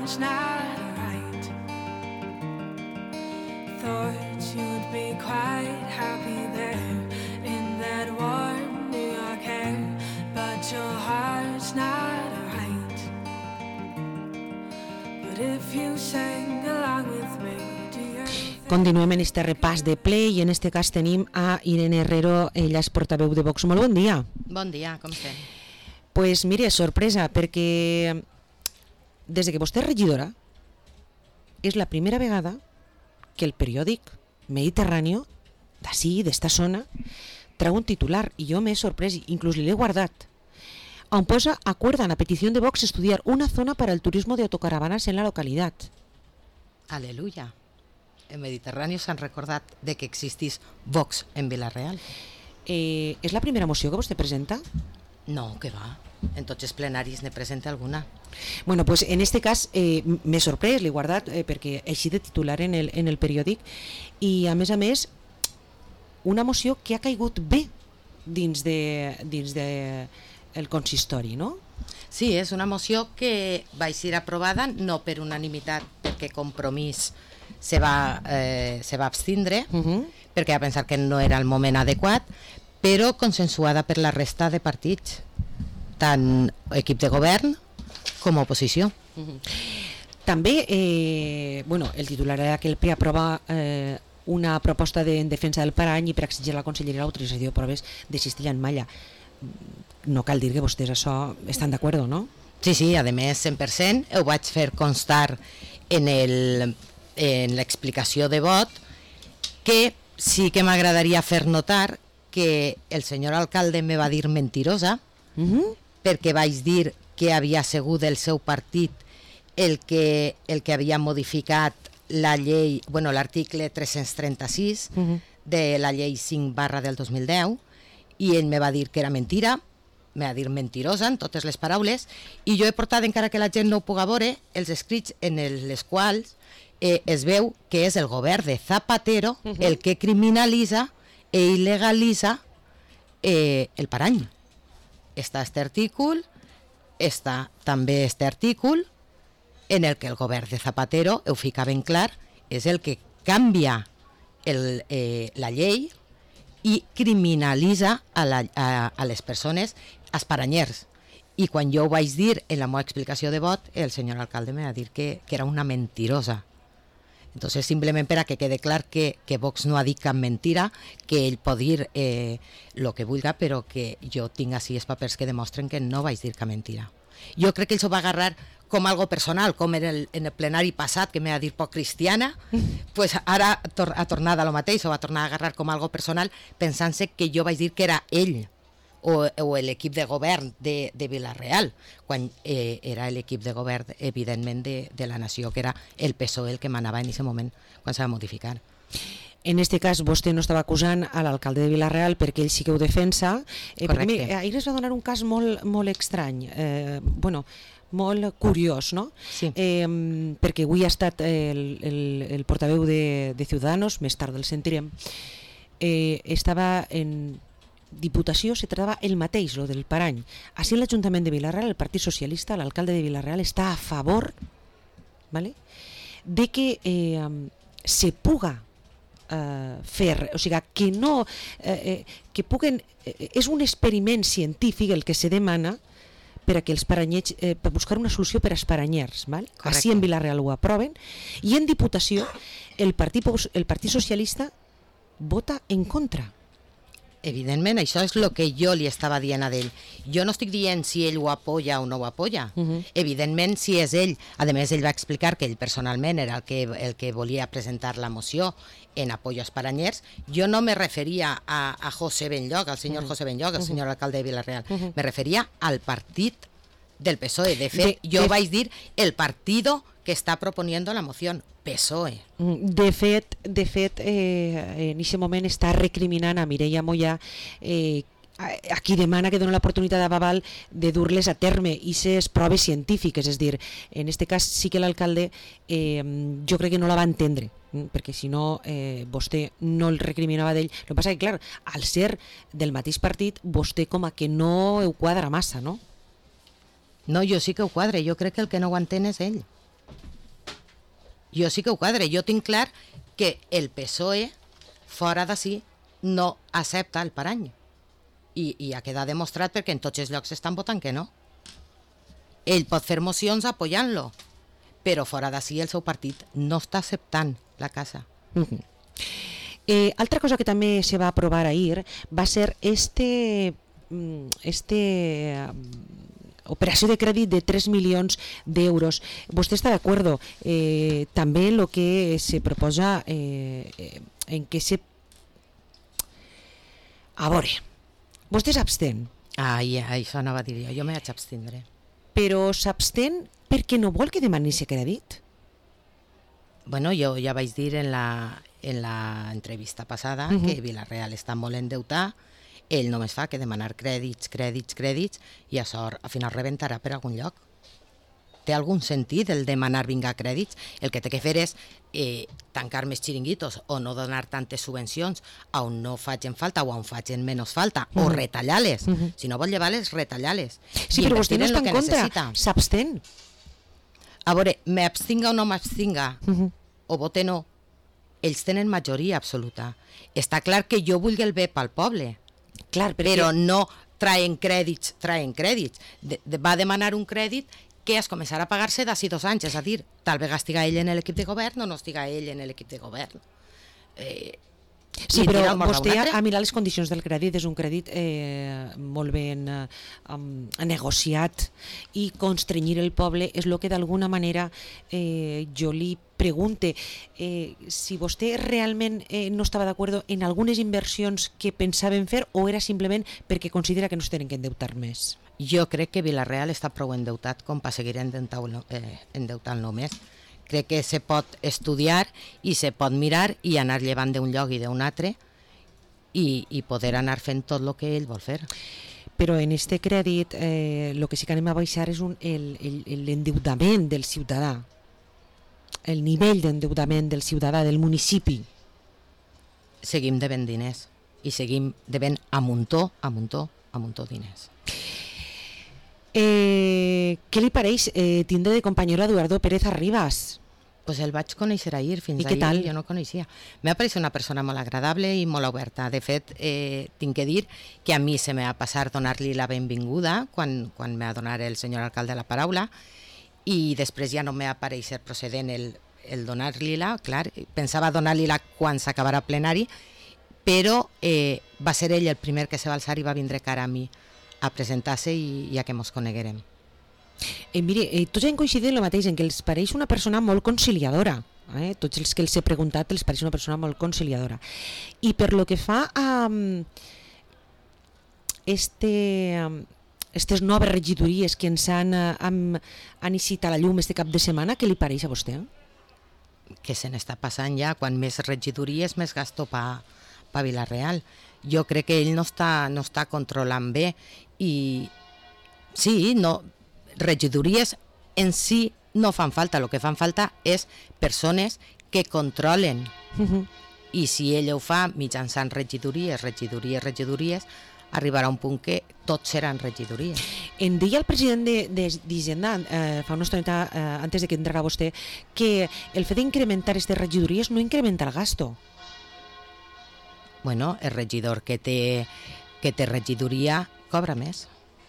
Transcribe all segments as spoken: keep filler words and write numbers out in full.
heart's not right. Thought you'd be quite happy there in that warm New York air, but your heart's not right. But if you sang along with me, do you think... Continuem en este repàs de ple i en este cas tenim a Irene Herrero, ella és portaveu de Vox. Molt bon dia. Bon dia, com estem? Pues mire, sorpresa, perquè des de que vostè és regidora és la primera vegada que el periòdic Mediterráneo d'ací, d'esta zona, trau un titular i jo m'he sorprès, inclús l'he guardat, on posa: acuerdan a petición de Vox estudiar una zona para el turismo de autocaravanas en la localidad. Aleluya. En Mediterráneo s'han recordat de que existís Vox en Vila-real. Eh, és la primera moció que vostè presenta? No, que va. En tots els plenaris ne presenta alguna. Bueno, pues en este cas eh, m'he sorprès, l'he guardat eh, perquè així de titular en el, en el periòdic, i a més a més una moció que ha caigut bé dins de, dins de el consistori, no? Sí, és una moció que va ser aprovada no per unanimitat, perquè Compromís se va, eh, se va abstindre, uh -huh. perquè va pensar que no era el moment adequat, però consensuada per la resta de partits, tant equip de govern com oposició. Uh -huh. També, eh, bueno, el titular era que el P E aprova eh, una proposta de, en defensa del parany i per exigir a la Conselleria l'autorització de proves de cistella en malla. No cal dir que vostès això estan d'acord, no? Sí, sí, a més, cent per cent, ho vaig fer constar en el, en l'explicació de vot, que sí que m'agradaria fer notar que el senyor alcalde me va dir mentirosa, uh -huh. perquè vaig dir que havia sigut el seu partit el que, el que havia modificat la llei, bueno, l'article tres-cents trenta-sis uh -huh. de la llei cinc barra del dos mil deu, i ell me va dir que era mentira, me va dir mentirosa en totes les paraules, i jo he portat, encara que la gent no ho puga veure, els escrits en els quals eh, es veu que és el govern de Zapatero uh -huh. el que criminalitza e il·legalitza eh, el parany. Està este artícul, està també este artícul en el que el govern de Zapatero, ho fica ben clar, és el que canvia el, eh, la llei i criminalitza a, la, a, a les persones, als paranyers. I quan jo ho vaig dir en la meva explicació de vot, el senyor alcalde me va dir que, que era una mentirosa. Entonces, simplement per a que quede clar que, que Vox no ha dit cap mentira, que ell pot dir eh, lo que vulga, però que jo tinc així els papers que demostren que no vaig dir cap mentira. Jo crec que ell s'ho va agarrar com algo personal, com en el, en el plenari passat, que m'ha dit poc cristiana, pues ara tor ha tornat a lo mateix, ho va tornar a agarrar com algo personal, pensant-se que jo vaig dir que era ell, o, o l'equip de govern de, de Vila-real, quan eh, era l'equip de govern, evidentment, de, de la nació, que era el P S O E el que manava en aquest moment, quan s'ha de modificar. En este cas, vostè no estava acusant a l'alcalde de Vila-real perquè ell sí que ho defensa. Eh, Correcte. Mira, ahir es va donar un cas molt, molt estrany, eh, bueno, molt curiós, no? Sí. Eh, perquè avui ha estat el, el, el portaveu de, de Ciudadanos, més tard el sentirem, eh, estava en Diputació, se tratava el mateix, lo del parany. Així en l'Ajuntament de Vila-real, el Partit Socialista, l'alcalde de Vila-real, està a favor, ¿vale?, de que eh, se puga eh, fer, o sigui, que no, eh, que puguen, eh, és un experiment científic el que se demana per a que els paranyets, eh, per buscar una solució per als paranyers, val? Així en Vila-real ho aproven, i en Diputació el Partit, el Partit Socialista vota en contra. Evidentment, això és el que jo li estava dient a ell. Jo no estic dient si ell ho apoya o no ho apoya. Uh -huh. Evidentment, si és ell. A més, ell va explicar que ell personalment era el que, el que volia presentar la moció en apoyo als paranyers. Jo no me referia a, a José Benlloc, al senyor uh -huh. José Benlloc, al senyor alcalde de Vila-real. Uh -huh. Me referia al partit del P S O E. De fet, de, jo de... vaig dir el partido que està proponiendo la moció, P S O E. De fet, de fet eh, en aquest moment està recriminant a Mireia Moya, eh, a qui demana que doni l'oportunitat a Babal de dur-les a terme aquestes proves científiques. És dir, en aquest cas sí que l'alcalde eh, jo crec que no la va entendre, perquè si no eh, vostè no el recriminava d'ell. El que passa que, clar, al ser del mateix partit, vostè com a que no ho quadra massa, no? No, jo sí que ho quadre, jo crec que el que no ho entén és ell. Jo sí que ho quadre. Jo tinc clar que el P S O E, fora d'ací, no accepta el parany. I, i ha quedat demostrat perquè en tots els llocs estan votant que no. Ell pot fer mocions apoyant-lo, però fora d'ací el seu partit no està acceptant la casa. Uh-huh. Eh, altra cosa que també se va aprovar ahir va ser este, este um, operació de crèdit de tres milions d'euros. Vostè està d'acord? Eh, també el que se proposa eh, en què se... A veure, vostè s'abstén. Ai, això anava a dir jo, jo m'he d'abstindre. Però s'abstén perquè no vol que demani aquest crèdit? Bueno, jo ja vaig dir en la, en la entrevista passada uh-huh. que Vila-real està molt endeutat, ell només fa que demanar crèdits, crèdits, crèdits, i això al final rebentarà per algun lloc. Té algun sentit el demanar vinga crèdits? El que té que fer és eh, tancar més xiringuitos o no donar tantes subvencions on no facin falta o on facin menys falta, uh-huh. o retallar-les. Uh-huh. Si no vol llevar-les, retallar-les. Sí, però vostè no està en contra, s'abstén. A veure, m'abstinga o no m'abstinga, uh-huh. o vote no, ells tenen majoria absoluta. Està clar que jo vull el bé pel poble, clar, perquè... però no traien crèdits, traien crèdits. De, de, va demanar un crèdit que es començarà a pagar-se d'ací dos anys, és a dir, tal vegada estiga ell en l'equip de govern o no estiga ell en l'equip de govern. Eh, Sí, però vostè ha, ha mirat les condicions del crèdit, és un crèdit eh, molt ben eh, um, negociat, i constrenyir el poble és el que d'alguna manera eh, jo li pregunte. Eh, si vostè realment eh, no estava d'acord en algunes inversions que pensaven fer o era simplement perquè considera que no es tenen que endeutar més? Jo crec que Vila-real està prou endeutat com per seguir endeutant-lo eh, endeutant més. Crec que se pot estudiar i se pot mirar i anar llevant d'un lloc i d'un altre i, i poder anar fent tot el que ell vol fer. Però en este crèdit eh, el que sí que anem a baixar és un, el, el, l'endeutament del ciutadà, el nivell d'endeutament del ciutadà, del municipi. Seguim devent diners i seguim devent a muntó, a muntó, a muntó diners. Eh, què li pareix eh, tindre de companyero Eduardo Pérez Arribas? Pues el vaig conèixer ahir, fins I què tal? ahir jo no coneixia. M'ha pareixit una persona molt agradable i molt oberta. De fet, eh, tinc que dir que a mi se m'ha passat donar-li la benvinguda quan, quan m'ha donat el senyor alcalde la paraula, i després ja no m'ha pareixit procedent el, el donar-li-la. Clar, pensava donar-li-la quan s'acabarà plenari, però eh, va ser ell el primer que se va alçar i va vindre cara a mi a presentar-se i ja que mos coneguerem. Eh, mire, eh, tots hem coincidit en el mateix, en que els pareix una persona molt conciliadora. Eh? Tots els que els he preguntat els pareix una persona molt conciliadora. I per lo que fa a um, este, um, estes noves regidories que ens han, uh, han, han eixit a la llum este cap de setmana, què li pareix a vostè? Que se n'està passant ja, quan més regidories més gasto pa, pa Vila-real. Jo crec que ell no està, no està controlant bé i sí, no, regidories en si no fan falta, el que fan falta és persones que controlen. Uh-huh. I si ell ho fa mitjançant regidories, regidories, regidories, arribarà un punt que tots seran regidories. Em deia el president d'Hisenda eh, fa una estoneta, eh, antes de que entrara vostè, que el fet d'incrementar aquestes regidories no incrementa el gasto. Bueno, el regidor que té, que té regidoria cobra més.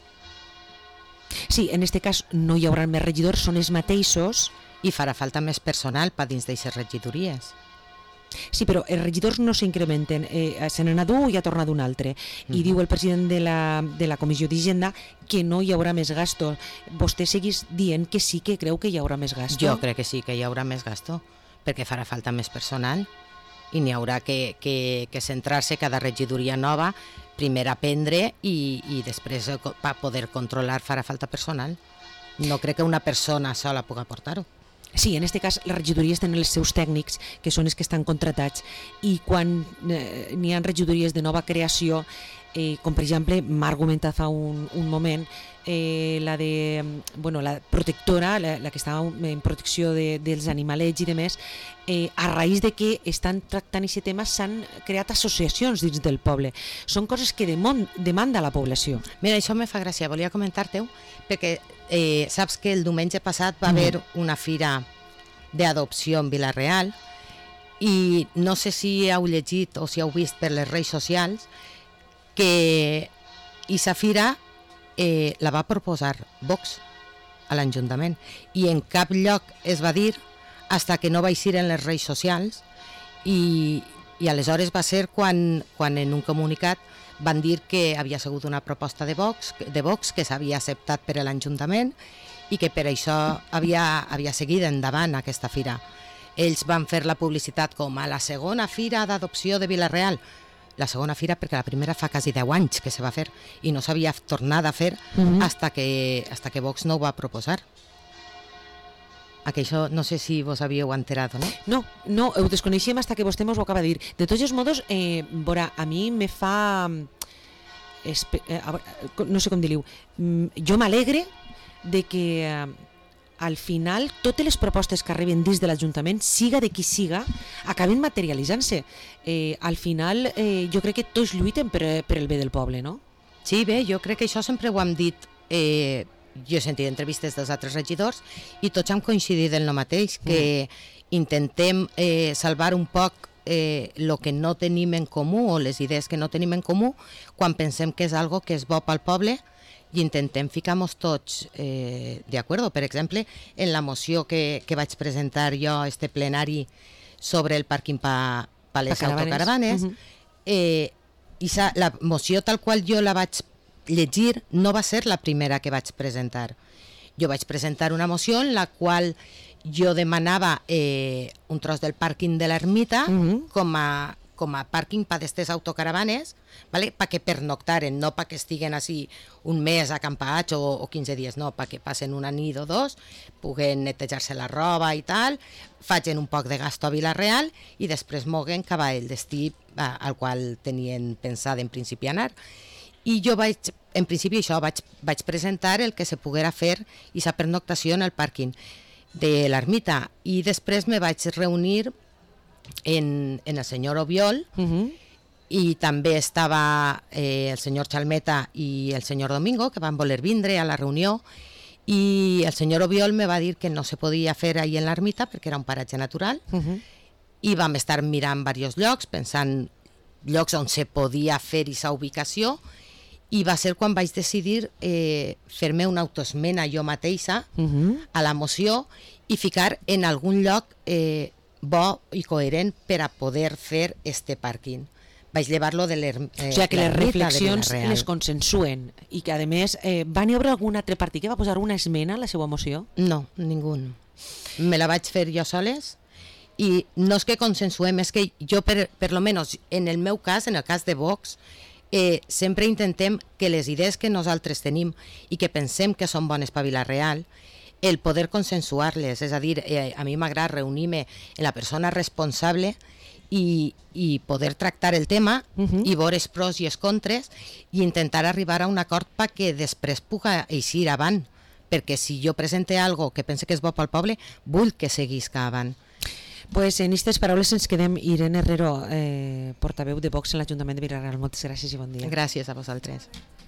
Sí, en aquest cas no hi haurà més regidors, són els mateixos. I farà falta més personal per dins d'aquestes regidories. Sí, però els regidors no s'incrementen, eh, se n'ha d'un i ha tornat un altre. I mm. diu el president de la, de la Comissió d'Hisenda que no hi haurà més gasto. Vostè seguís dient que sí que creu que hi haurà més gasto? Jo crec que sí que hi haurà més gasto, perquè farà falta més personal i n'hi haurà que, que, que centrar-se cada regidoria nova, primer aprendre i, i després per poder controlar farà falta personal. No crec que una persona sola pugui aportar-ho. Sí, en aquest cas les regidories tenen els seus tècnics, que són els que estan contratats, i quan eh, n'hi ha regidories de nova creació, eh, com per exemple m'ha argumentat fa un, un moment, eh, la de bueno, la protectora, la, la que estava en protecció de, dels animalets i demés, eh, a raïs de que estan tractant aquest tema s'han creat associacions dins del poble. Són coses que demon, demanda la població. Mira, això me fa gràcia, volia comentar-te-ho, perquè eh, saps que el diumenge passat va haver una fira d'adopció en Vila-real, i no sé si heu llegit o si heu vist per les redes socials que aquesta fira eh, la va proposar Vox a l'Ajuntament, i en cap lloc es va dir hasta que no va eixir en les redes socials, i, i aleshores va ser quan, quan en un comunicat van dir que havia sigut una proposta de Vox, de Vox que s'havia acceptat per l'Ajuntament i que per això havia, havia seguit endavant aquesta fira. Ells van fer la publicitat com a la segona fira d'adopció de Vila-real, la segona fira perquè la primera fa quasi deu anys que se va fer i no s'havia tornat a fer mm-hmm. hasta que, hasta que Vox no ho va proposar. Que això no sé si vos havíeu enterat, no? No, no, ho desconeixíem hasta que vostè mos ho acaba de dir. De tots els modos, eh, vora, a mi me fa... Espe... Eh, no sé com dir-ho. Jo m'alegre de que eh, al final totes les propostes que arriben dins de l'Ajuntament, siga de qui siga, acaben materialitzant-se. Eh, al final eh, jo crec que tots lluiten per, per el bé del poble, no? Sí, bé, jo crec que això sempre ho hem dit... Eh, jo he sentit entrevistes dels altres regidors i tots hem coincidit en el mateix, que mm. intentem eh, salvar un poc eh, el que no tenim en comú o les idees que no tenim en comú quan pensem que és algo que és bo pel poble i intentem ficar-nos tots eh, d'acord. Per exemple, en la moció que, que vaig presentar jo a este plenari sobre el pàrquing pa, pa les pa autocaravanes, uh-huh. eh, i sa, la moció tal qual jo la vaig llegir no va ser la primera que vaig presentar. Jo vaig presentar una moció en la qual jo demanava eh, un tros del pàrquing de l'ermita uh-huh. com, a, com a pàrquing per aquestes autocaravanes, ¿vale? Perquè pernoctaren, no perquè estiguen així un mes acampats o, o quinze dies, no, perquè passen una nit o dos, puguen netejar-se la roba i tal, facin un poc de gasto a Vila-real i després moguen cap al destí a, al qual tenien pensat en principi anar. I jo vaig, en principi això, vaig, vaig presentar el que se poguera fer i sa pernoctació en el pàrquing de l'ermita, i després me vaig reunir en, en el senyor Obiol uh-huh. i també estava eh, el senyor Chalmeta i el senyor Domingo, que van voler vindre a la reunió, i el senyor Obiol me va dir que no se podia fer ahí en l'ermita perquè era un paratge natural uh-huh. i vam estar mirant diversos llocs, pensant llocs on se podia fer aquesta ubicació, i va ser quan vaig decidir eh, fer-me una autoesmena jo mateixa uh-huh. a la moció i ficar en algun lloc eh, bo i coherent per a poder fer este pàrquing. Vaig llevar-lo de l'ermita. Eh, o sigui que les reflexions les consensuen i que a més eh, van hi haver algun altre partit que va posar una esmena a la seva moció? No, ningú. Me la vaig fer jo soles i no és que consensuem, és que jo per, per lo menos en el meu cas, en el cas de Vox, Eh, sempre intentem que les idees que nosaltres tenim i que pensem que són bones per Vila-real, el poder consensuar-les, és a dir, eh, a mi m'agrada reunir-me en la persona responsable i, i poder tractar el tema uh-huh. i veure els pros i els contres i intentar arribar a un acord perquè després puga eixir avant, perquè si jo presente algo que pense que és bo pel poble, vull que seguisca avant. Pues en aquestes paraules ens quedem. Irene Herrero, eh, portaveu de Vox en l'Ajuntament de Vila-real. Moltes gràcies i bon dia. Gràcies a vosaltres.